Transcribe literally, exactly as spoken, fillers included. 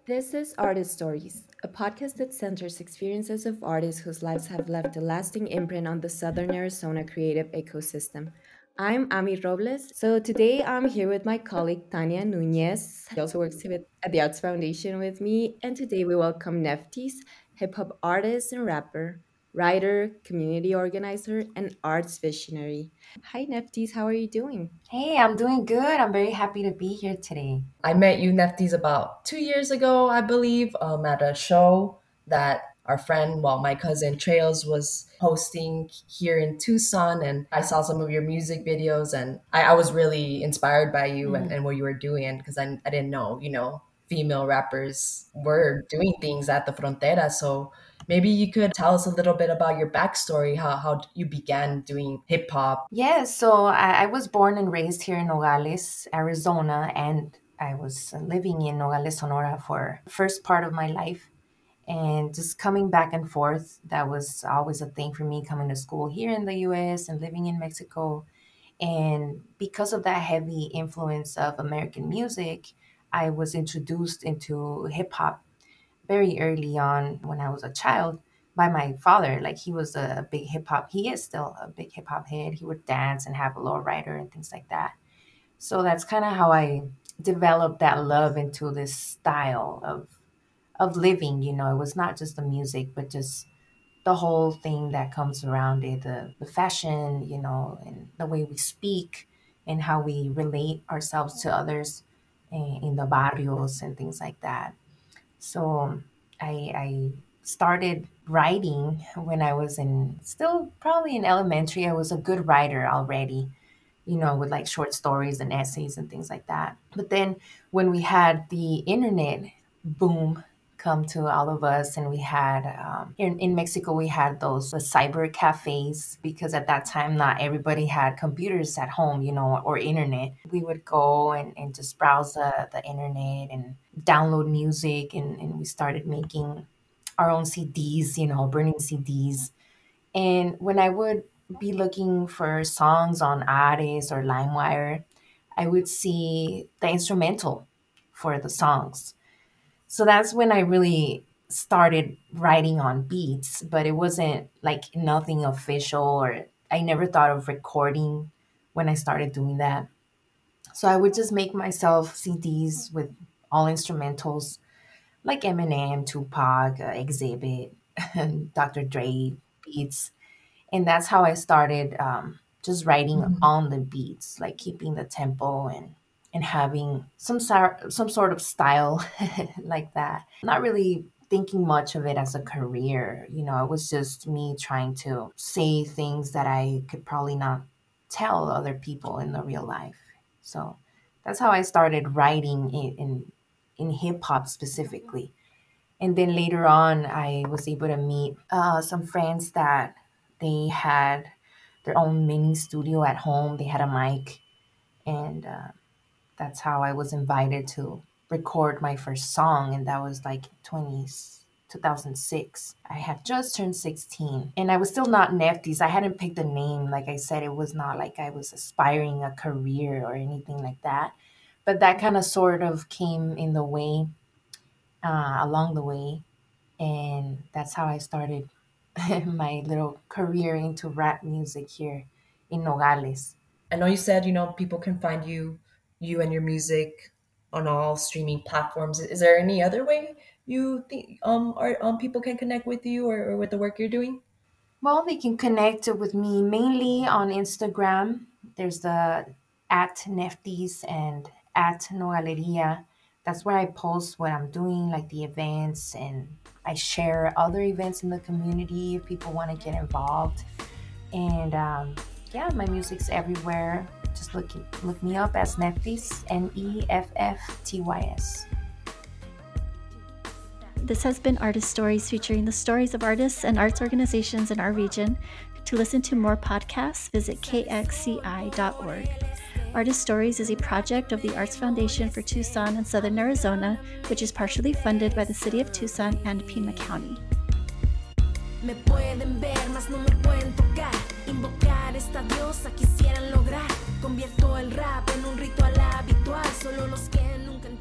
This is Artist Stories, a podcast that centers experiences of artists whose lives have left a lasting imprint on the Southern Arizona creative ecosystem. I'm Ami Robles. So today I'm here with my colleague Tania Nunez. She also works with, at the Arts Foundation with me. And today we welcome Neftis, hip hop artist and rapper, writer, community organizer, and arts visionary. Hi Neftis, how are you doing? Hey, I'm doing good. I'm very happy to be here today. I met you Nefties about two years ago, I believe, um, at a show that our friend, well, my cousin Trails was hosting here in Tucson. And I saw some of your music videos and I, I was really inspired by you and, Mhm. and what you were doing because I, I didn't know, you know, female rappers were doing things at the Frontera. So maybe you could tell us a little bit about your backstory, how, how you began doing hip hop. Yes, so I, I was born and raised here in Nogales, Arizona, and I was living in Nogales, Sonora for the first part of my life. And just coming back and forth, that was always a thing for me coming to school here in the U S and living in Mexico. And because of that heavy influence of American music, I was introduced into hip hop very early on when I was a child by my father. Like he was a big hip hop, he is still a big hip hop head. He would dance and have a low rider and things like that. So that's kind of how I developed that love into this style of of living. You know, it was not just the music, but just the whole thing that comes around it, the, the fashion, you know, and the way we speak and how we relate ourselves to others in, in the barrios and things like that. So I, I started writing when I was in still probably in elementary. I was a good writer already, you know, with like short stories and essays and things like that. But then when we had the internet boom come to all of us, and we had um, in, in Mexico, we had those uh, cyber cafes because at that time, not everybody had computers at home, you know, or internet. We would go and, and just browse the, the internet and download music, and, and we started making our own C Ds, you know, burning C Ds. And when I would be looking for songs on Ares or LimeWire, I would see the instrumental for the songs. So that's when I really started writing on beats, but it wasn't like nothing official, or I never thought of recording when I started doing that. So I would just make myself C Ds with all instrumentals like Eminem, Tupac, uh, Exhibit, doctor Dre beats, and that's how I started um, just writing Mhm. on the beats, like keeping the tempo and and having some sor- some sort of style like that. Not really thinking much of it as a career, you know. It was just me trying to say things that I could probably not tell other people in the real life. So that's how I started writing in in, in hip hop specifically. And then later on, I was able to meet uh, some friends that they had their own mini studio at home. They had a mic, and uh, that's how I was invited to record my first song. And that was like twenty, two thousand six. I had just turned sixteen, and I was still not Nefties. I hadn't picked a name. Like I said, it was not like I was aspiring a career or anything like that. But that kind of sort of came in the way, uh, along the way, and that's how I started my little career into rap music here in Nogales. I know you said, you know, people can find you, you and your music on all streaming platforms. Is there any other way you think um or um people can connect with you or, or with the work you're doing? Well, they can connect with me mainly on Instagram. There's the at Neftis and at Nogaleria. That's where I post what I'm doing, like the events, and I share other events in the community if people want to get involved. And um, yeah, my music's everywhere. Just look look me up as Neftis, N E F F T Y S. This has been Artist Stories, featuring the stories of artists and arts organizations in our region. To listen to more podcasts, visit k x c i dot org. Artist Stories is a project of the Arts Foundation for Tucson and Southern Arizona, which is partially funded by the City of Tucson and Pima County. Me pueden ver, mas no me pueden tocar. Invocar esta diosa quisieran lograr. Convierto el rap en un ritual habitual. Solo los que nunca